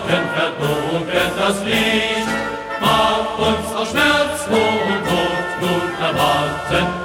Morgen verdunkelt das Licht, macht uns aus Schmerz und Tod nun erwarten